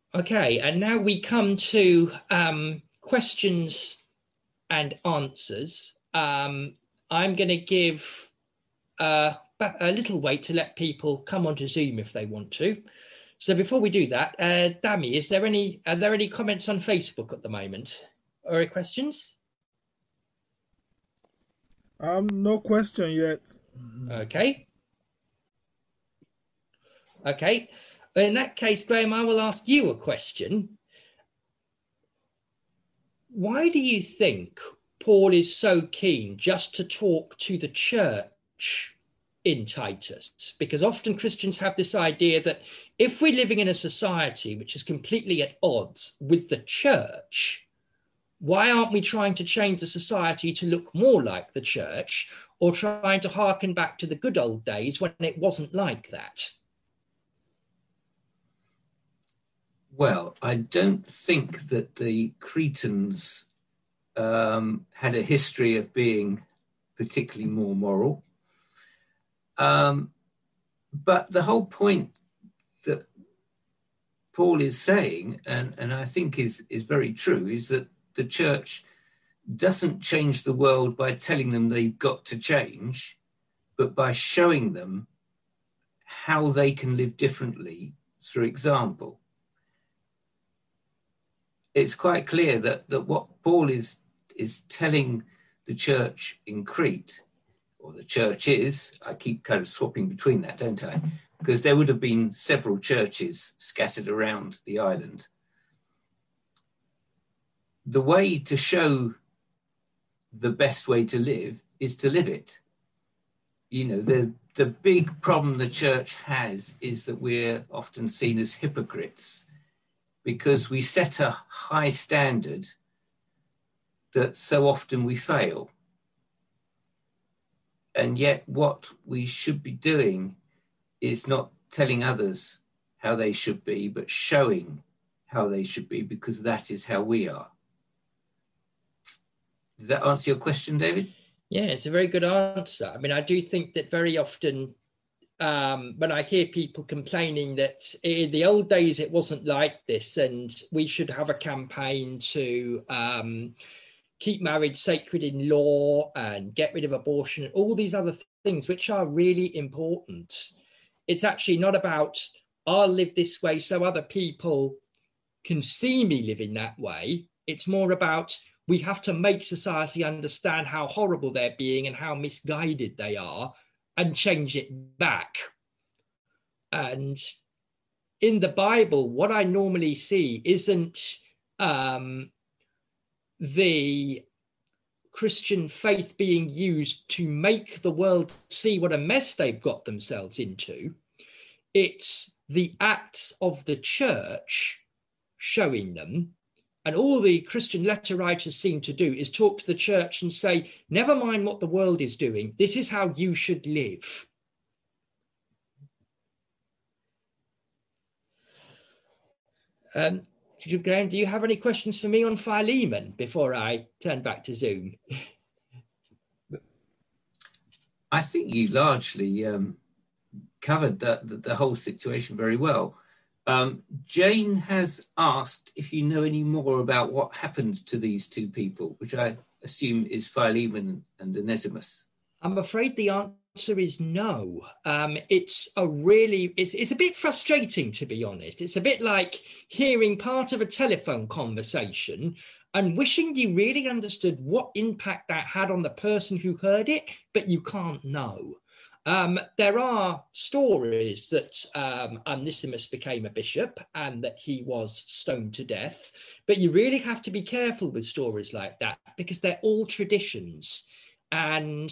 Okay, and now we come to questions and answers. I'm going to give a little wait to let people come onto Zoom if they want to. So before we do that, Dami, are there any comments on Facebook at the moment or any questions? No question yet. Okay. Okay. In that case, Graham, I will ask you a question. Why do you think Paul is so keen just to talk to the church in Titus? Because often Christians have this idea that if we're living in a society which is completely at odds with the church, why aren't we trying to change the society to look more like the church, or trying to harken back to the good old days when it wasn't like that? Well, I don't think that the Cretans had a history of being particularly more moral. But the whole point that Paul is saying, and I think is very true, is that the church doesn't change the world by telling them they've got to change, but by showing them how they can live differently through example. It's quite clear that what Paul is telling the church in Crete, or the church is, I keep kind of swapping between that, don't I? Because there would have been several churches scattered around the island. The way to show the best way to live is to live it. You know, the big problem the church has is that we're often seen as hypocrites because we set a high standard that so often we fail. And yet what we should be doing is not telling others how they should be, but showing how they should be, because that is how we are. Does that answer your question, David? Yeah, it's a very good answer. I mean, I do think that very often when I hear people complaining that in the old days it wasn't like this and we should have a campaign to keep marriage sacred in law and get rid of abortion and all these other things, which are really important. It's actually not about, I'll live this way so other people can see me living that way. It's more about, we have to make society understand how horrible they're being and how misguided they are and change it back. And in the Bible, what I normally see isn't the Christian faith being used to make the world see what a mess they've got themselves into. It's the acts of the church showing them. And all the Christian letter writers seem to do is talk to the church and say, never mind what the world is doing, this is how you should live. Graham, do you have any questions for me on Philemon before I turn back to Zoom? I think you largely covered the whole situation very well. Jane has asked if you know any more about what happened to these two people, which I assume is Philemon and Onesimus. I'm afraid the answer is no. It's a bit frustrating, to be honest. It's a bit like hearing part of a telephone conversation and wishing you really understood what impact that had on the person who heard it, but you can't know. There are stories that Onesimus became a bishop and that he was stoned to death, but you really have to be careful with stories like that because they're all traditions, and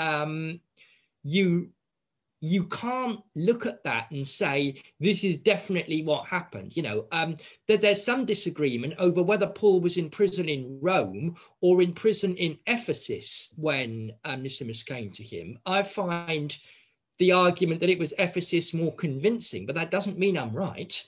you can't look at that and say this is definitely what happened. You know, that there's some disagreement over whether Paul was in prison in Rome or in prison in Ephesus when Onesimus came to him. I find the argument that it was Ephesus more convincing, but that doesn't mean I'm right.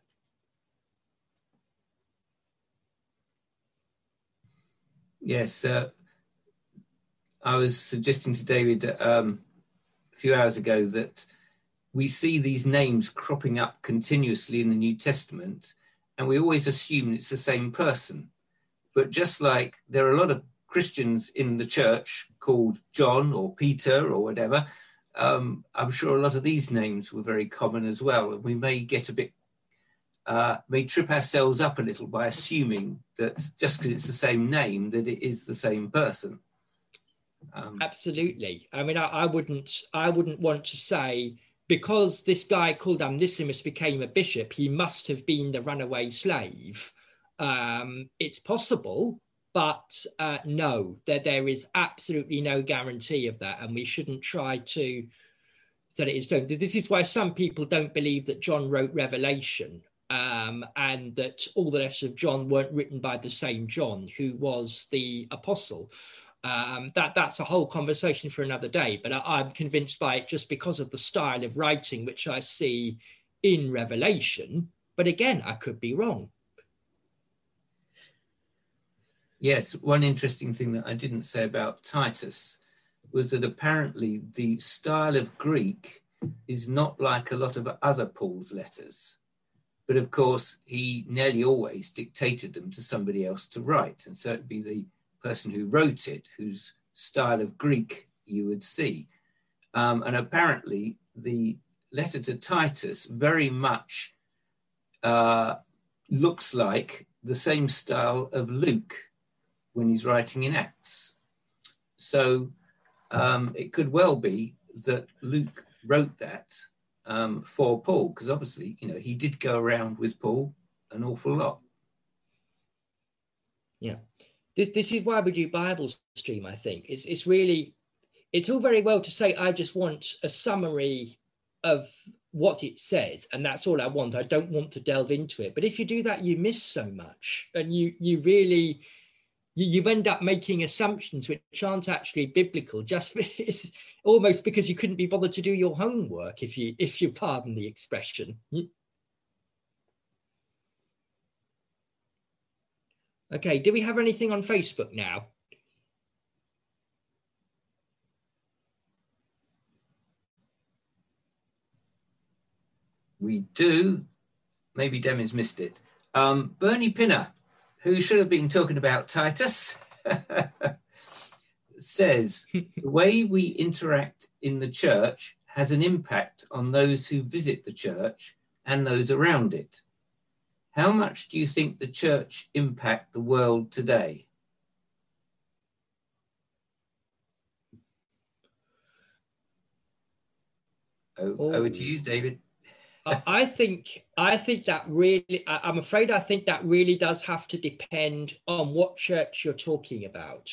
Yes, I was suggesting to David a few hours ago that we see these names cropping up continuously in the New Testament, and we always assume it's the same person. But just like there are a lot of Christians in the church called John or Peter or whatever, I'm sure a lot of these names were very common as well. And we may get a bit, may trip ourselves up a little by assuming that just because it's the same name, that it is the same person. Absolutely. I mean, I wouldn't want to say because this guy called Onesimus became a bishop, he must have been the runaway slave. It's possible, but no, there is absolutely no guarantee of that, and we shouldn't try to set it in stone. This is why some people don't believe that John wrote Revelation, and that all the letters of John weren't written by the same John who was the apostle. That's a whole conversation for another day, but I'm convinced by it just because of the style of writing which I see in Revelation. But again, I could be wrong. Yes, one interesting thing that I didn't say about Titus was that apparently the style of Greek is not like a lot of other Paul's letters. But of course, he nearly always dictated them to somebody else to write. And so it'd be the person who wrote it, whose style of Greek you would see. And apparently the letter to Titus very much looks like the same style of Luke when he's writing in Acts. So it could well be that Luke wrote that for Paul, because obviously, he did go around with Paul an awful lot. Yeah. This is why we do Bible Stream, I think. It's all very well to say, I just want a summary of what it says, and that's all I want. I don't want to delve into it. But if you do that, you miss so much, and you really end up making assumptions which aren't actually biblical, just it's almost because you couldn't be bothered to do your homework, if you pardon the expression. Okay, do we have anything on Facebook now? We do. Maybe Demi's missed it. Bernie Pinner, who should have been talking about Titus, says, the way we interact in the church has an impact on those who visit the church and those around it. How much do you think the church impact the world today? Over to you, David. I think that really, I'm afraid I think that really does have to depend on what church you're talking about.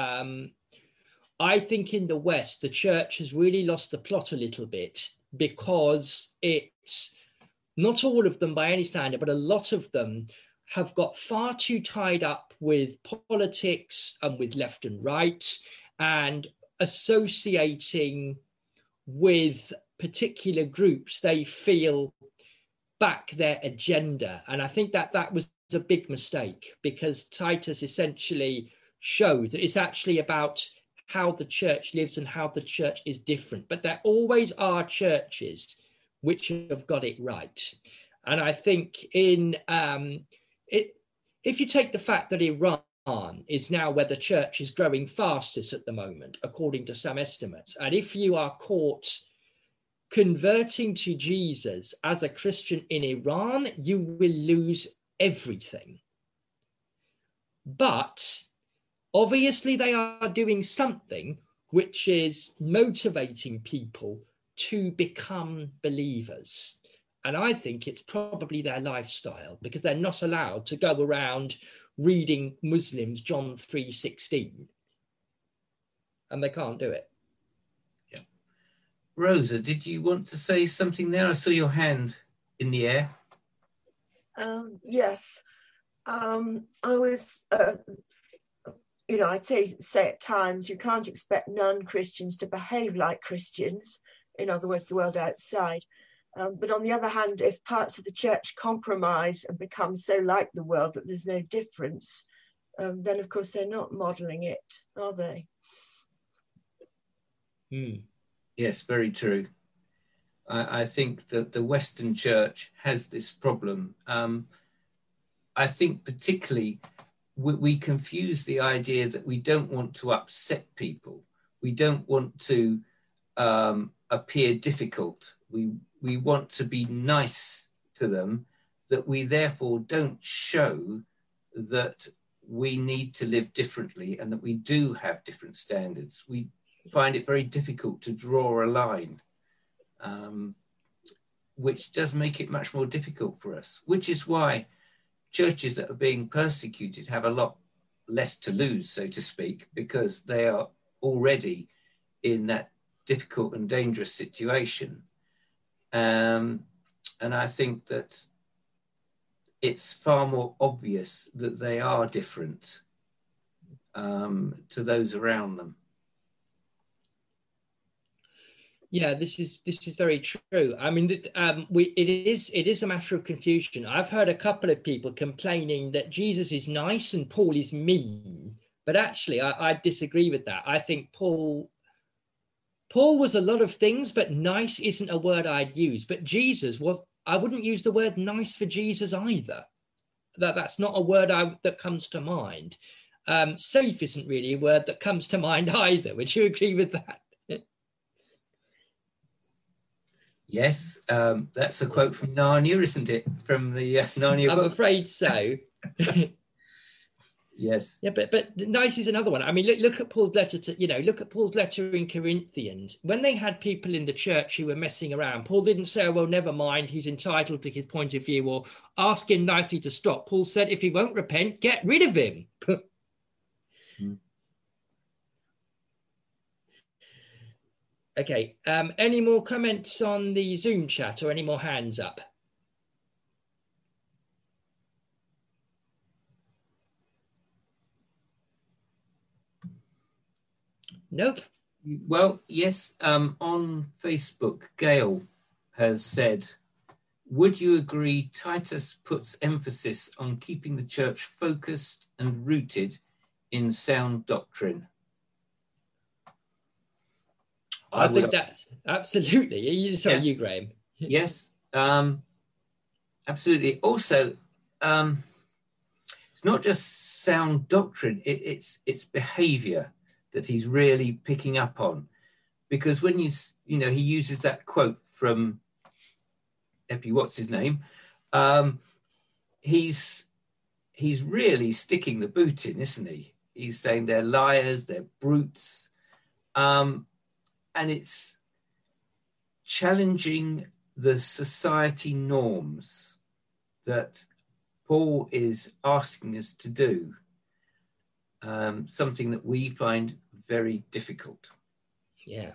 I think in the West, the church has really lost the plot a little bit, because it's not all of them by any standard, but a lot of them have got far too tied up with politics and with left and right, and associating with particular groups they feel back their agenda. And I think that was a big mistake, because Titus essentially showed that it's actually about how the church lives and how the church is different. But there always are churches which have got it right. And I think if you take the fact that Iran is now where the church is growing fastest at the moment, according to some estimates, and if you are caught converting to Jesus as a Christian in Iran, you will lose everything. But obviously they are doing something which is motivating people to become believers. And I think it's probably their lifestyle, because they're not allowed to go around reading Muslims John 3:16. And they can't do it. Yeah. Rosa, did you want to say something there? I saw your hand in the air. Yes. I was, I'd say at times you can't expect non-Christians to behave like Christians, in other words, the world outside. But on the other hand, if parts of the church compromise and become so like the world that there's no difference, then of course they're not modeling it, are they? Yes, very true. I think that the Western church has this problem. I think particularly we confuse the idea that we don't want to upset people. We don't want to appear difficult. We want to be nice to them, that we therefore don't show that we need to live differently and that we do have different standards. We find it very difficult to draw a line, which does make it much more difficult for us, which is why churches that are being persecuted have a lot less to lose, so to speak, because they are already in that difficult and dangerous situation. And I think that it's far more obvious that they are different to those around them. Yeah, this is very true. I mean, it is a matter of confusion. I've heard a couple of people complaining that Jesus is nice and Paul is mean, but actually, I disagree with that. I think Paul was a lot of things, but nice isn't a word I'd use. But Jesus was. I wouldn't use the word nice for Jesus either. That's not a word that comes to mind. Safe isn't really a word that comes to mind either. Would you agree with that? Yes, that's a quote from Narnia, isn't it? From the Narnia book. I'm afraid so. Yes. Yeah, but nice is another one. I mean, look at Paul's letter look at Paul's letter in Corinthians. When they had people in the church who were messing around, Paul didn't say, oh, well, never mind, he's entitled to his point of view, or ask him nicely to stop. Paul said, if he won't repent, get rid of him. Okay, any more comments on the Zoom chat or any more hands up? Nope. Well, yes, on Facebook, Gail has said, would you agree Titus puts emphasis on keeping the church focused and rooted in sound doctrine? I think that's absolutely. Sorry, yes. You, Graham. Yes, absolutely. Also, it's not just sound doctrine, it's behavior that he's really picking up on. Because when he uses that quote from Epi, what's his name? He's really sticking the boot in, isn't he? He's saying they're liars, they're brutes. And it's challenging the society norms that Paul is asking us to do, something that we find very difficult. Yeah.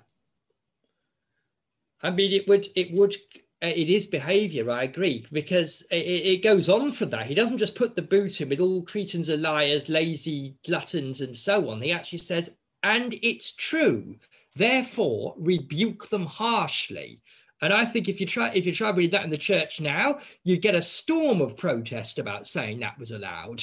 I mean, it is behaviour, I agree, because it goes on for that. He doesn't just put the boot in with all Cretans are liars, lazy gluttons and so on. He actually says, and it's true. Therefore, rebuke them harshly. And I think if you try reading that in the church now, you'd get a storm of protest about saying that was allowed.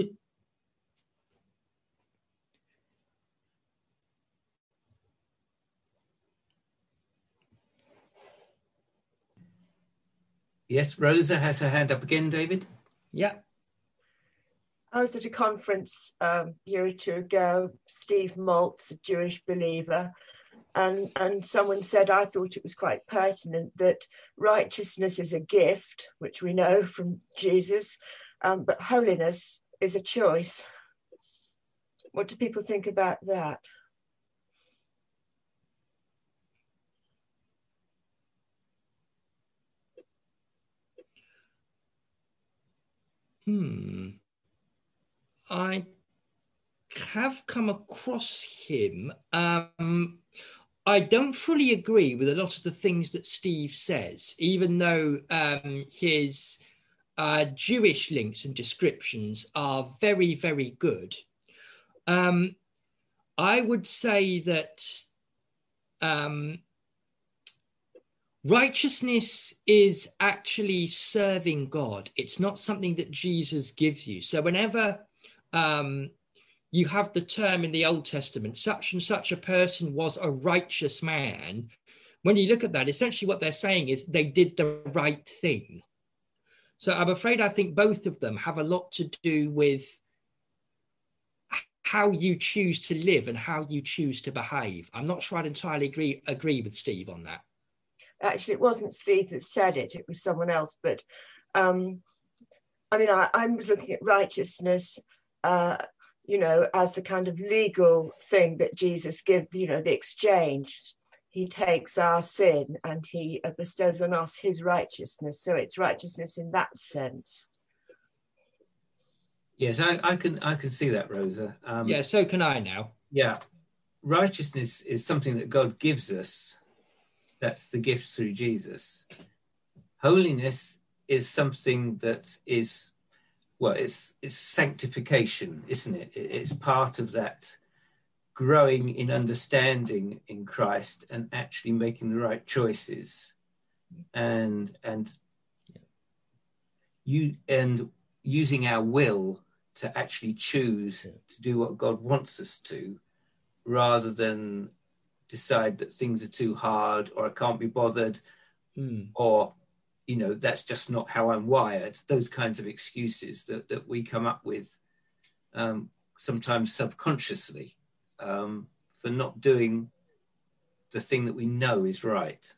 Yes, Rosa has her hand up again, David. Yeah. I was at a conference a year or two ago, Steve Maltz, a Jewish believer, and someone said, I thought it was quite pertinent, that righteousness is a gift, which we know from Jesus, but holiness is a choice. What do people think about that? I have come across him. I don't fully agree with a lot of the things that Steve says, even though his Jewish links and descriptions are very, very good. I would say that righteousness is actually serving God. It's not something that Jesus gives you. So whenever you have the term in the Old Testament, such and such a person was a righteous man. When you look at that, essentially what they're saying is they did the right thing. So I'm afraid I think both of them have a lot to do with how you choose to live and how you choose to behave. I'm not sure I'd entirely agree with Steve on that. Actually, it wasn't Steve that said it, it was someone else. But I mean, I'm looking at righteousness, you know, as the kind of legal thing that Jesus gives, you know, the exchange. He takes our sin and he bestows on us his righteousness. So it's righteousness in that sense. Yes, I can see that, Rosa. Yeah, so can I now. Yeah, righteousness is something that God gives us. That's the gift through Jesus. Holiness is something that is, well, it's sanctification, isn't it? It's part of that growing in understanding in Christ and actually making the right choices, and using our will to actually choose to do what God wants us to, rather than decide that things are too hard, or I can't be bothered, or, you know, that's just not how I'm wired. Those kinds of excuses that we come up with, sometimes subconsciously, for not doing the thing that we know is right.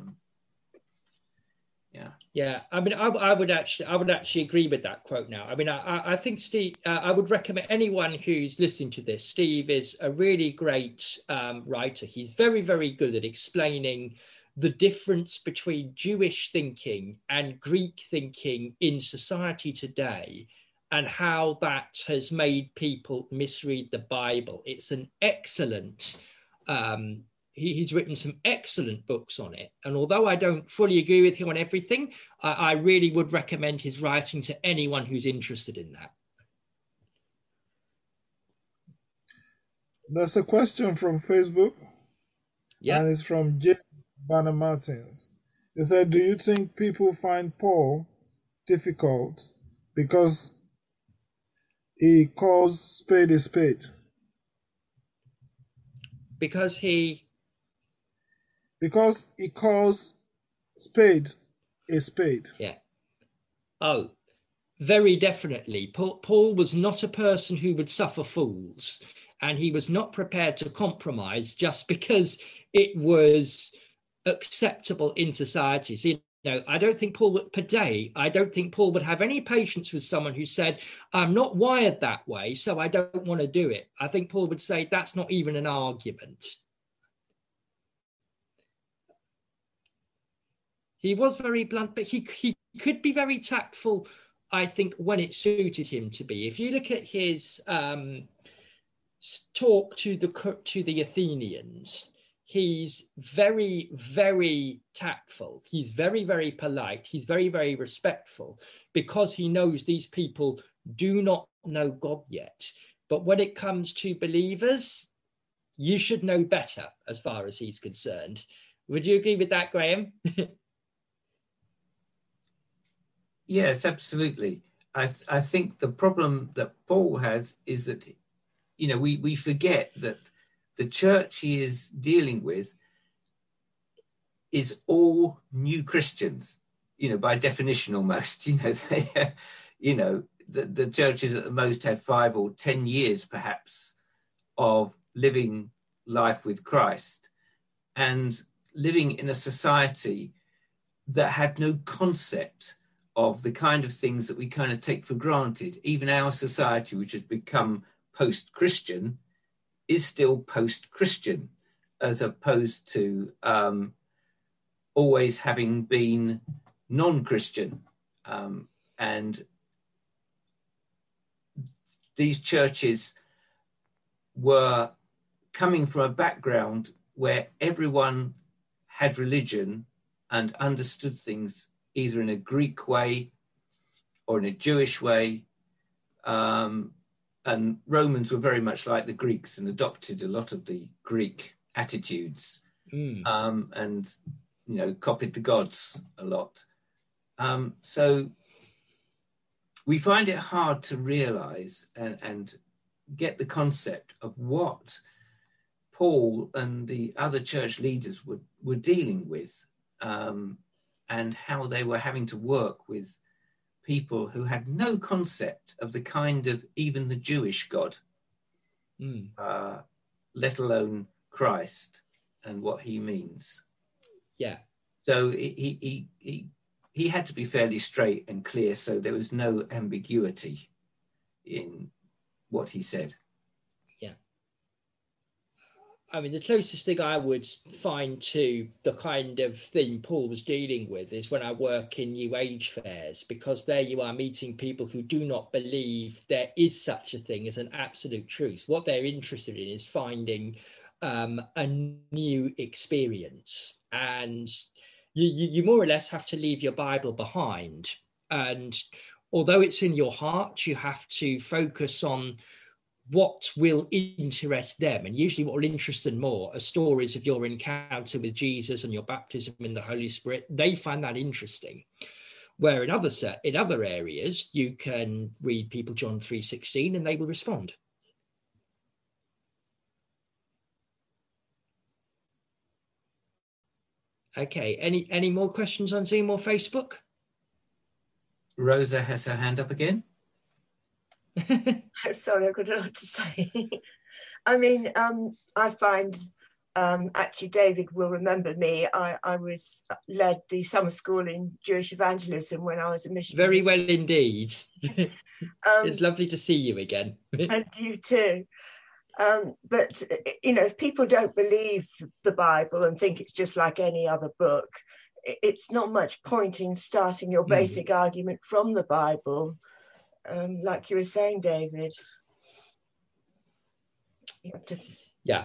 Yeah. I mean, I would actually agree with that quote now. I mean, I think Steve, I would recommend anyone who's listening to this. Steve is a really great writer. He's very, very good at explaining the difference between Jewish thinking and Greek thinking in society today, and how that has made people misread the Bible. It's an excellent he's written some excellent books on it. And although I don't fully agree with him on everything, I really would recommend his writing to anyone who's interested in that. There's a question from Facebook. Yeah. And it's from J. Banner Martins. He said, do you think people find Paul difficult because he calls spade a spade? Because he calls spade a spade. Yeah. Oh, very definitely. Paul was not a person who would suffer fools, and he was not prepared to compromise just because it was acceptable in society. So, you know, I don't think Paul would have any patience with someone who said, I'm not wired that way, so I don't want to do it. I think Paul would say that's not even an argument. He was very blunt, but he could be very tactful, I think, when it suited him to be. If you look at his talk to the Athenians, he's very, very tactful. He's very, very polite. He's very, very respectful, because he knows these people do not know God yet. But when it comes to believers, you should know better, as far as he's concerned. Would you agree with that, Graham? Yes, absolutely. I think the problem that Paul has is that, you know, we forget that the church he is dealing with is all new Christians, you know, by definition almost. You know, they, you know, the churches at the most had 5 or 10 years perhaps of living life with Christ, and living in a society that had no concept of the kind of things that we kind of take for granted. Even our society, which has become post-Christian, is still post-Christian, as opposed to always having been non-Christian. And these churches were coming from a background where everyone had religion and understood things either in a Greek way or in a Jewish way. And Romans were very much like the Greeks and adopted a lot of the Greek attitudes, and, you know, copied the gods a lot. So we find it hard to realize and get the concept of what Paul and the other church leaders were dealing with, and how they were having to work with people who had no concept of the kind of even the Jewish God, let alone Christ and what he means. Yeah. So he had to be fairly straight and clear, so there was no ambiguity in what he said. Yeah. I mean, the closest thing I would find to the kind of thing Paul was dealing with is when I work in New Age fairs, because there you are meeting people who do not believe there is such a thing as an absolute truth. What they're interested in is finding a new experience, and you more or less have to leave your Bible behind. And although it's in your heart, you have to focus on what will interest them. And usually what will interest them more are stories of your encounter with Jesus and your baptism in the Holy Spirit. They find that interesting. Where in other areas, you can read people John 3:16 and they will respond. Okay, any more questions on Zoom or Facebook? Rosa has her hand up again. Sorry, I've got a lot to say. I mean, I find, actually David will remember me, I was led the summer school in Jewish evangelism when I was a missionary. Very well indeed. It's lovely to see you again. And you too. But, you know, if people don't believe the Bible and think it's just like any other book, it's not much point in starting your basic argument from the Bible. Like you were saying, David. You have to... Yeah.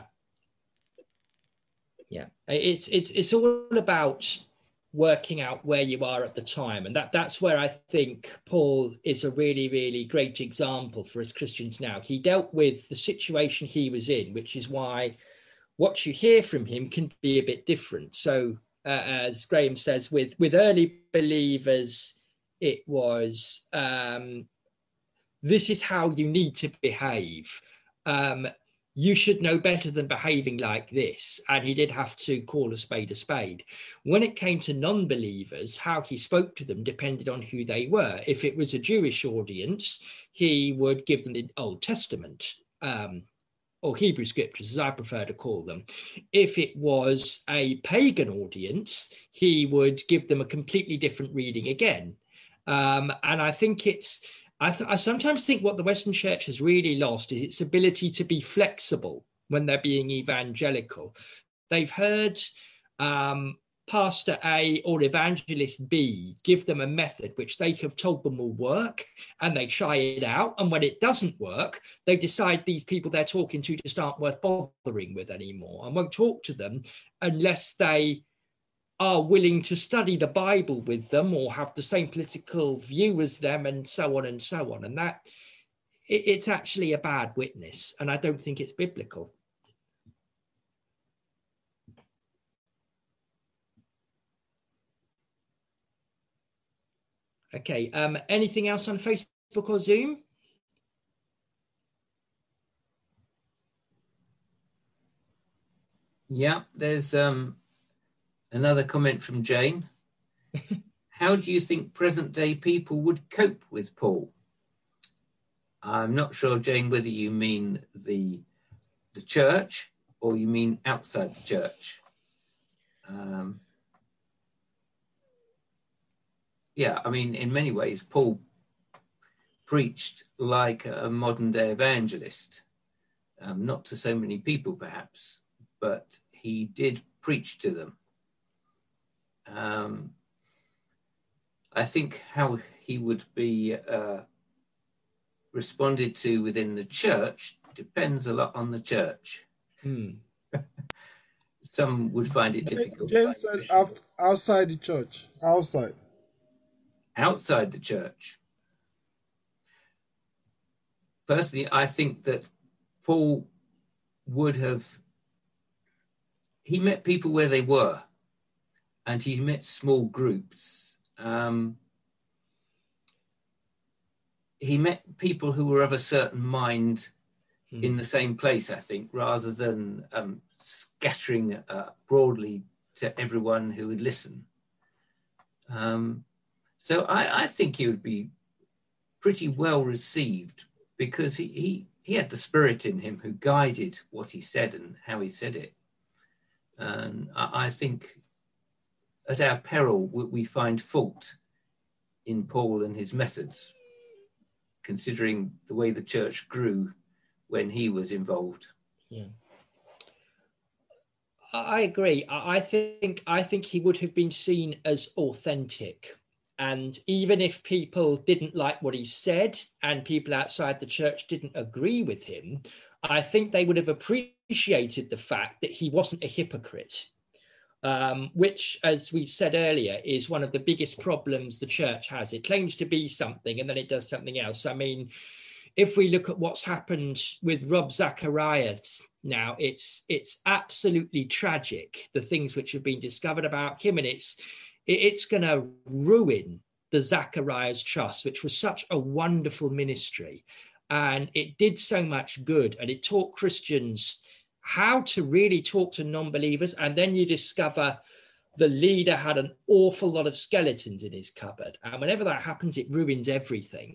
It's all about working out where you are at the time, and that's where I think Paul is a really, really great example for us Christians now. He dealt with the situation he was in, which is why what you hear from him can be a bit different. So as Graham says, with early believers, it was this is how you need to behave. You should know better than behaving like this. And he did have to call a spade a spade. When it came to non-believers, how he spoke to them depended on who they were. If it was a Jewish audience, he would give them the Old Testament, or Hebrew scriptures, as I prefer to call them. If it was a pagan audience, he would give them a completely different reading again. And I think I sometimes think what the Western Church has really lost is its ability to be flexible when they're being evangelical. They've heard Pastor A or Evangelist B give them a method which they have told them will work, and they try it out. And when it doesn't work, they decide these people they're talking to just aren't worth bothering with anymore and won't talk to them unless they are willing to study the Bible with them or have the same political view as them, and so on and so on. And that it's actually a bad witness, and I don't think it's biblical. Okay, anything else on Facebook or Zoom? Yeah, there's another comment from Jane. How do you think present day people would cope with Paul? I'm not sure, Jane, whether you mean the church or you mean outside the church. Yeah, I mean, in many ways, Paul preached like a modern day evangelist, not to so many people perhaps, but he did preach to them. I think how he would be responded to within the church depends a lot on the church. Some would find it difficult. James said outside the church. Outside the church. Personally, I think that Paul he met people where they were, and he met small groups. He met people who were of a certain mind in the same place, I think, rather than scattering broadly to everyone who would listen. So I think he would be pretty well received, because he had the Spirit in him who guided what he said and how he said it. And I think at our peril we find fault in Paul and his methods, considering the way the church grew when he was involved. Yeah, I agree. I think he would have been seen as authentic. And even if people didn't like what he said and people outside the church didn't agree with him, I think they would have appreciated the fact that he wasn't a hypocrite, which, as we've said earlier, is one of the biggest problems the church has. It claims to be something and then it does something else. I mean, if we look at what's happened with Rob Zacharias now, it's absolutely tragic, the things which have been discovered about him, and it's going to ruin the Zacharias Trust, which was such a wonderful ministry. And it did so much good. And it taught Christians how to really talk to non-believers. And then you discover the leader had an awful lot of skeletons in his cupboard. And whenever that happens, it ruins everything.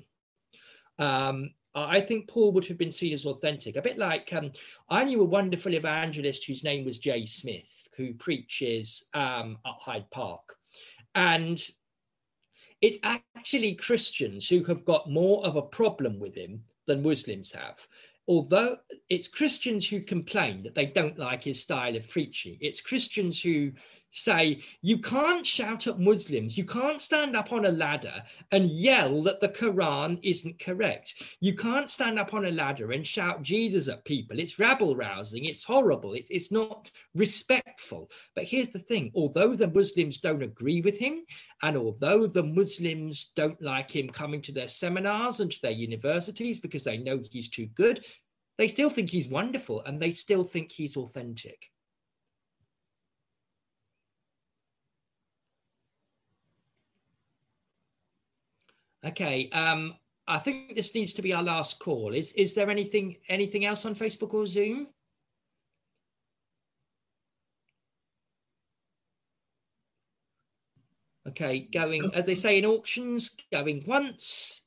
I think Paul would have been seen as authentic, a bit like I knew a wonderful evangelist whose name was Jay Smith, who preaches at Hyde Park. And it's actually Christians who have got more of a problem with him than Muslims have. Although it's Christians who complain that they don't like his style of preaching. It's Christians who say, you can't shout at Muslims, you can't stand up on a ladder and yell that the Quran isn't correct. You can't stand up on a ladder and shout Jesus at people. It's rabble-rousing, it's horrible, it's not respectful. But here's the thing, although the Muslims don't agree with him, and although the Muslims don't like him coming to their seminars and to their universities because they know he's too good, they still think he's wonderful and they still think he's authentic. Okay, I think this needs to be our last call. Is there anything else on Facebook or Zoom? Okay, going, as they say in auctions, going once,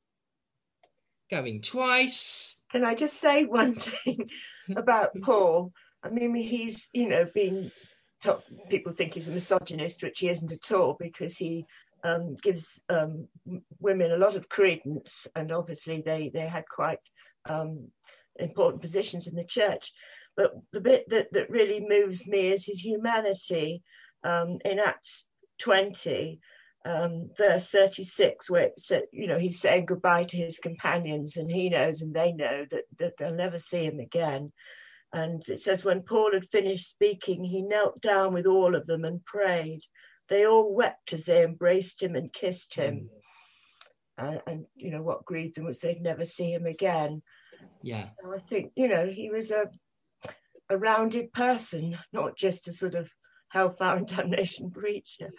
going twice. Can I just say one thing about Paul? I mean, he's, been taught, people think he's a misogynist, which he isn't at all, because he gives women a lot of credence, and obviously they had quite important positions in the church. But the bit that really moves me is his humanity in Acts 20, verse 36, where it said, he's saying goodbye to his companions, and he knows and they know that they'll never see him again. And it says, when Paul had finished speaking, he knelt down with all of them and prayed. They all wept as they embraced him and kissed him. And what grieved them was they'd never see him again. Yeah. So I think, he was a rounded person, not just a sort of hellfire and damnation preacher.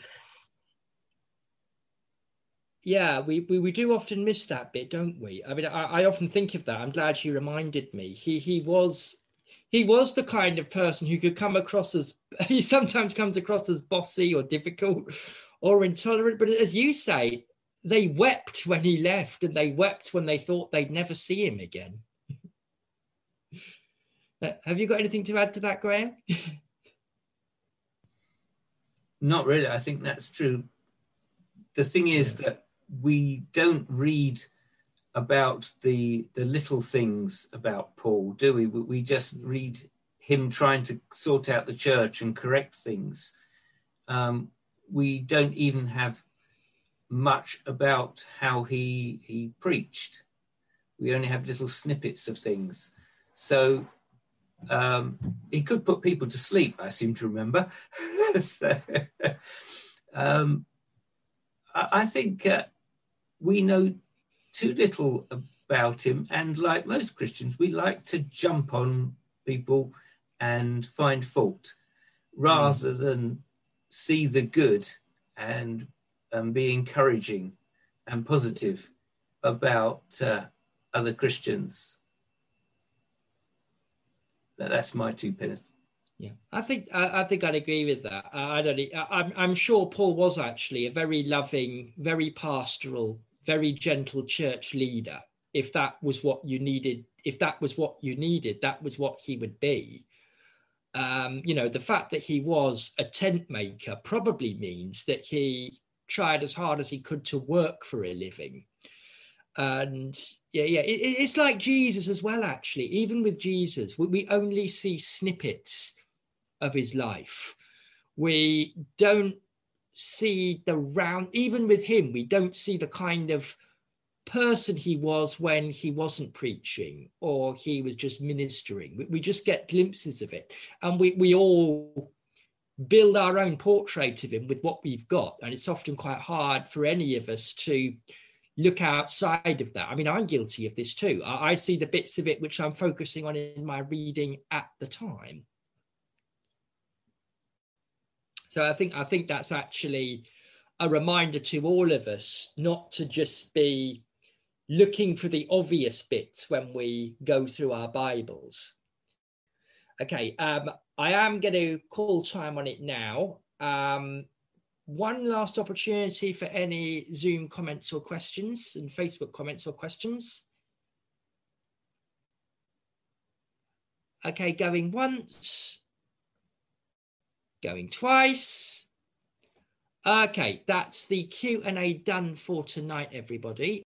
Yeah, we do often miss that bit, don't we? I mean, I often think of that. I'm glad you reminded me. He was the kind of person who could come across as, he sometimes comes across as bossy or difficult or intolerant. But as you say, they wept when he left, and they wept when they thought they'd never see him again. Have you got anything to add to that, Graham? Not really. I think that's true. The thing is that we don't read about the little things about Paul, do we? We just read him trying to sort out the church and correct things. We don't even have much about how he preached. We only have little snippets of things. So he could put people to sleep, I seem to remember. So, I think we know too little about him, and like most Christians, we like to jump on people and find fault rather than see the good and be encouraging and positive about other Christians. That's my 2 pence. Yeah, I think I'd agree with that. I'm sure Paul was actually a very loving, very pastoral, very gentle church leader. If that was what you needed, that was what he would be. The fact that he was a tent maker probably means that he tried as hard as he could to work for a living. And it's like Jesus as well, actually. Even with Jesus, we only see snippets of his life. We don't see even with him, we don't see the kind of person he was when he wasn't preaching or he was just ministering. We just get glimpses of it, and we all build our own portrait of him with what we've got, and it's often quite hard for any of us to look outside of that. I mean, I'm guilty of this too. I see the bits of it which I'm focusing on in my reading at the time. So I think that's actually a reminder to all of us not to just be looking for the obvious bits when we go through our Bibles. Okay, I am going to call time on it now. One last opportunity for any Zoom comments or questions and Facebook comments or questions. Okay, going once. Going twice. Okay, that's the Q&A done for tonight, everybody.